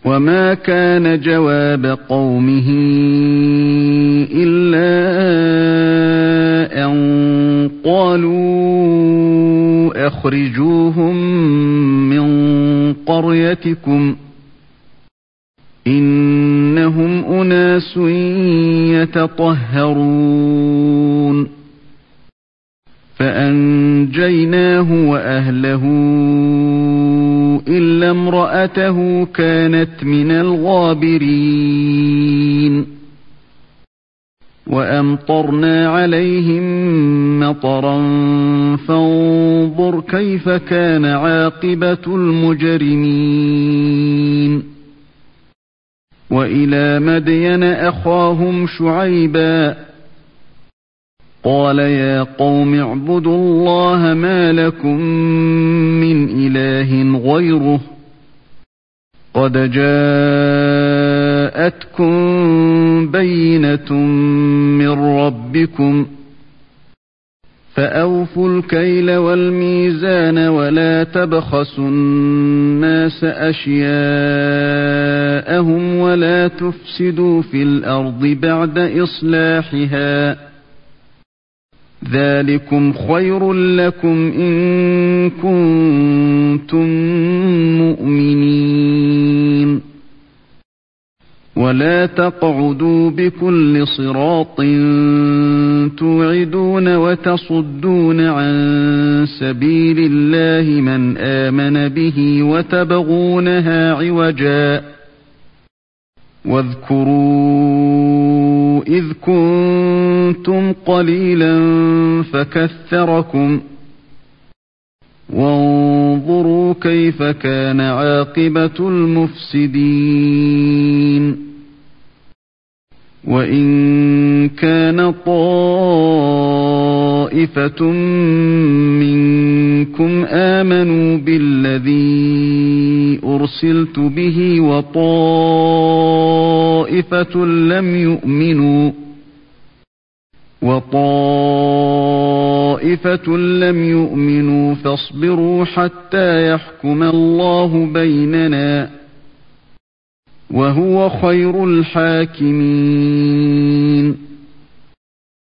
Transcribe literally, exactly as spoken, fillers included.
وما كان جواب قومه إلا أن قالوا أخرجوهم من قريتكم إنهم أناس يتطهرون فأنجيناه وأهله إلا امرأته كانت من الغابرين وأمطرنا عليهم مطرا فانظر كيف كان عاقبة المجرمين وإلى مدين أخاهم شعيبا قال يا قوم اعبدوا الله ما لكم من إله غيره قد جاءتكم بينة من ربكم فأوفوا الكيل والميزان ولا تبخسوا الناس أشياءهم ولا تفسدوا في الأرض بعد إصلاحها ذلكم خير لكم إن كنتم مؤمنين ولا تقعدوا بكل صراط توعدون وتصدون عن سبيل الله من آمن به وتبغونها عوجا واذكروا إذ كنتم قليلا فكثركم وانظروا كيف كان عاقبة المفسدين وإن كان طائفة منكم آمنوا بالذي أرسلت به وطائفة لم يؤمنوا وطائفة لم يؤمنوا فاصبروا حتى يحكم الله بيننا وهو خير الحاكمين